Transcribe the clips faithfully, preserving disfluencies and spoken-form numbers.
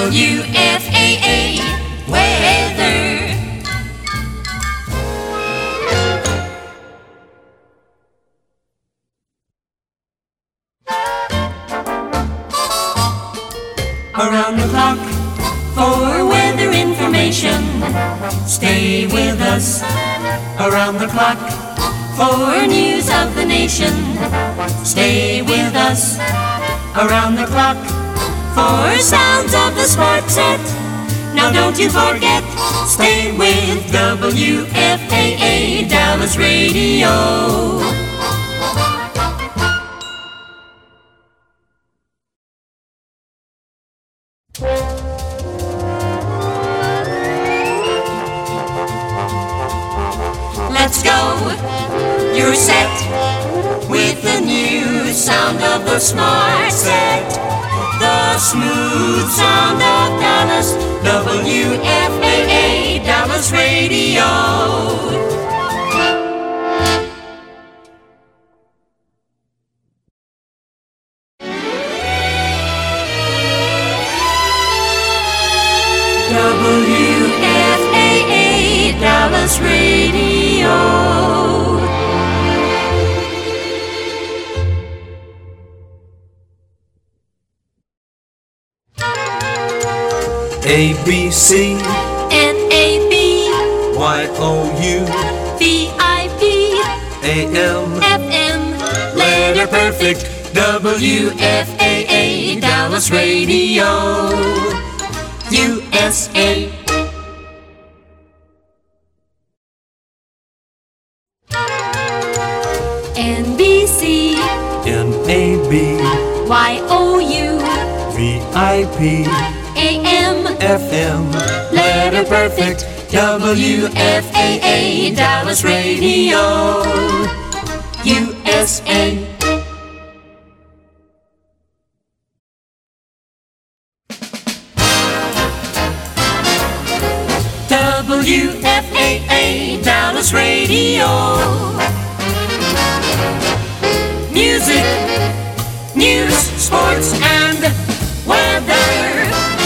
W F A A weather. Around the clock for weather information. Stay with us. Around the clock for news of the nation. Stay with us. Around the clock for sounds of the smart set. Now don't you forget, stay with W F A A Dallas Radio. Let's go, you're set with the new sound of the smart set. The smooth sound of Dallas, W F A A Dallas Radio. W F A A Dallas Radio. A, B, C, N, A, B, Y, O, U, V, I, P, A, M, F, M, letter perfect, W F A A Dallas Radio, U S A. N, B, C, N, A, B, Y, O, U, V, I, P, A, M, F, M, letter perfect, W F A A Dallas Radio, U S A. W F A A Dallas Radio. Music, news, sports, and weather.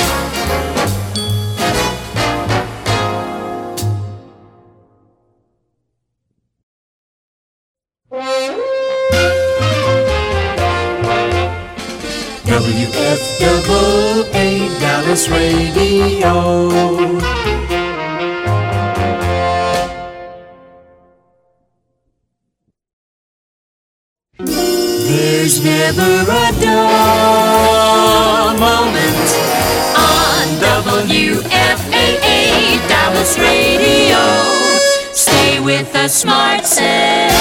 W F A A Dallas Radio. There's never a dull moment on W F A A Dallas Radio. Stay with the smart set.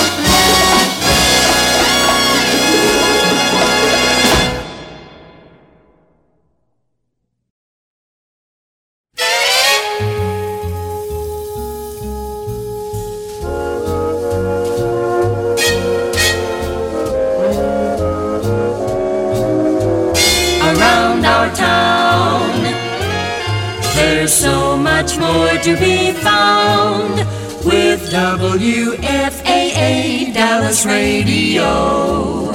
Around our town, there's so much more to be found with W F A A Dallas Radio.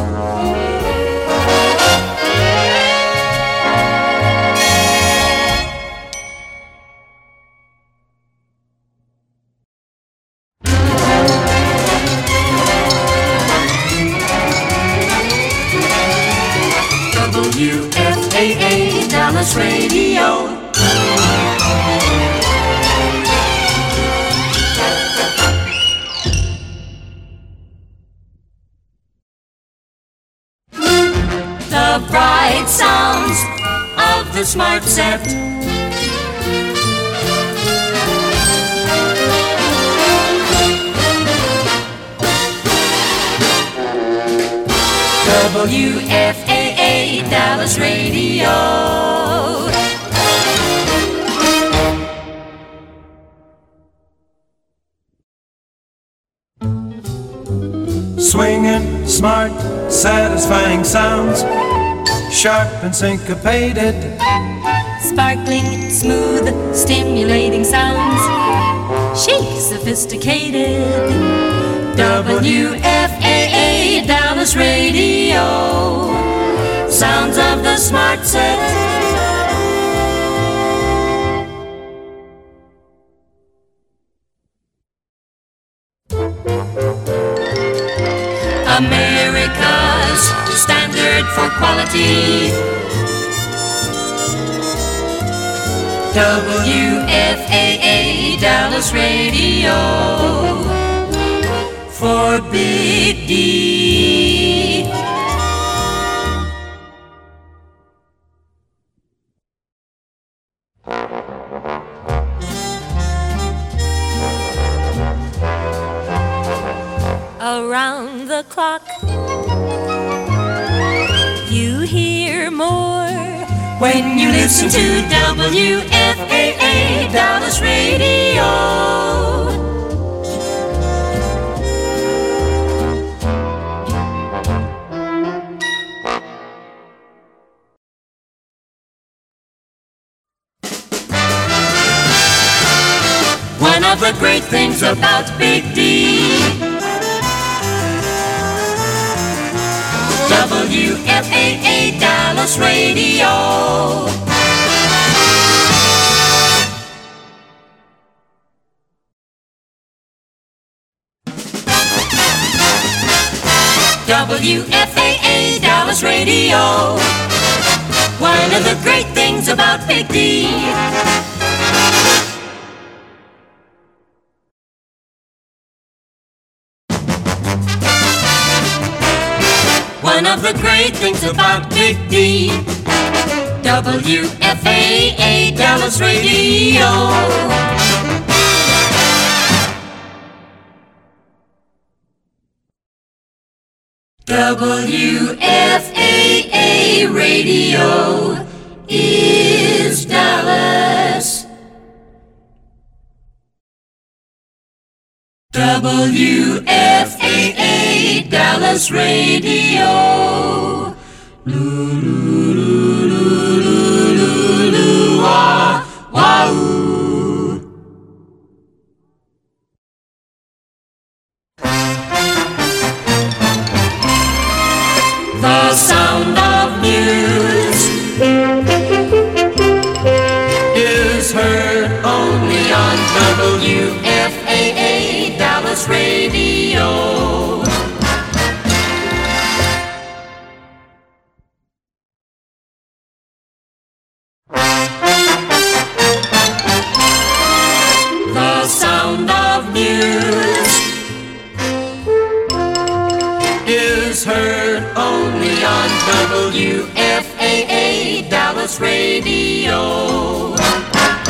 W F A A Dallas Radio. The bright sounds of the smart set. W F A A Dallas Radio. Swinging, smart, satisfying sounds, sharp and syncopated, Sparkling, smooth, stimulating sounds, chic, sophisticated. W F A A Dallas Radio. Sounds of the smart set. W F A A Dallas Radio for Big D. Around the clock, you hear more when you listen to W F A A Dallas Radio. One of the great things about Big D, W F A A Dallas Radio. W F A A Dallas Radio. One of the great things about Big D. One of the great things about Big D, W F A A Dallas Radio. W F A A Radio is Dallas. W F A A Dallas Radio. Loo-loo-loo-loo-loo-loo, wah, wah-oo. The sound of news is heard only on W F A A Dallas Radio. The sound of news is heard only on W F A A Dallas Radio.